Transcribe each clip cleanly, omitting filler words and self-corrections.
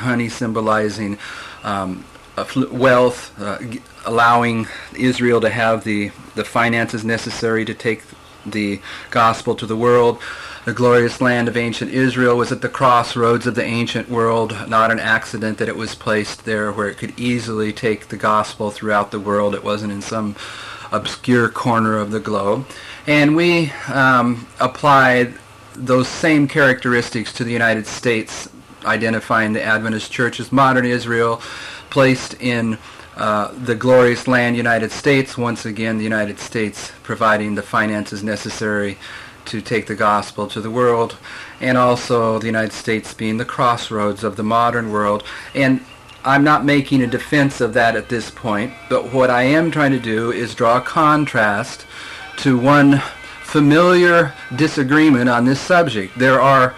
honey symbolizing wealth, allowing Israel to have the finances necessary to take the gospel to the world. The glorious land of ancient Israel was at the crossroads of the ancient world, not an accident that it was placed there where it could easily take the gospel throughout the world. It wasn't in some obscure corner of the globe. And we applied those same characteristics to the United States, identifying the Adventist Church as modern Israel, placed in the glorious land United States, once again the United States providing the finances necessary to take the gospel to the world, and also the United States being the crossroads of the modern world. And I'm not making a defense of that at this point, but what I am trying to do is draw a contrast to one familiar disagreement on this subject. There are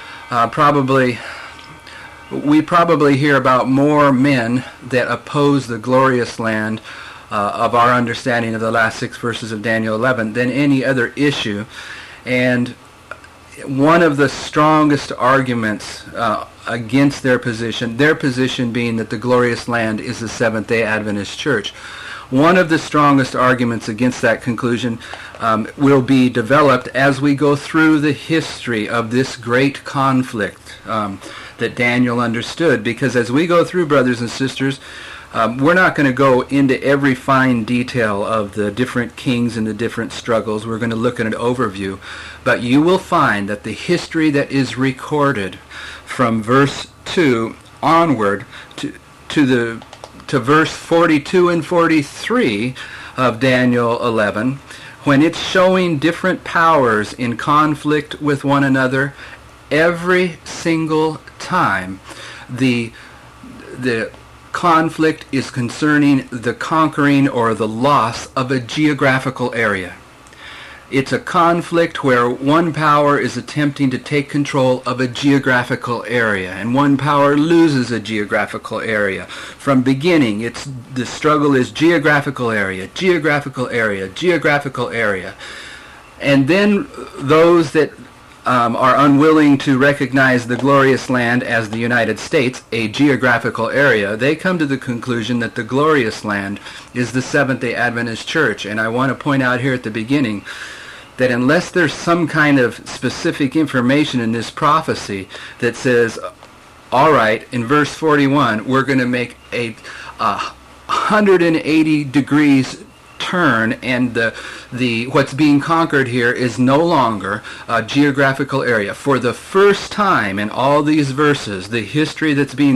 we probably hear about more men that oppose the glorious land of our understanding of the last 6 verses of Daniel 11 than any other issue. And one of the strongest arguments against their position being that the glorious land is the Seventh-day Adventist Church. One of the strongest arguments against that conclusion will be developed as we go through the history of this great conflict that Daniel understood. Because as we go through, brothers and sisters, we're not going to go into every fine detail of the different kings and the different struggles. We're going to look at an overview. But you will find that the history that is recorded from verse 2 onward to verse 42 and 43 of Daniel 11, when it's showing different powers in conflict with one another, every single time the conflict is concerning the conquering or the loss of a geographical area. It's a conflict where one power is attempting to take control of a geographical area, and one power loses a geographical area. From beginning, the struggle is geographical area, geographical area, geographical area. And then those that are unwilling to recognize the glorious land as the United States, a geographical area, they come to the conclusion that the glorious land is the Seventh-day Adventist Church. And I want to point out here at the beginning that unless there's some kind of specific information in this prophecy that says, all right, in verse 41, we're going to make a 180 degrees turn, and the what's being conquered here is no longer a geographical area. For the first time in all these verses, the history that's being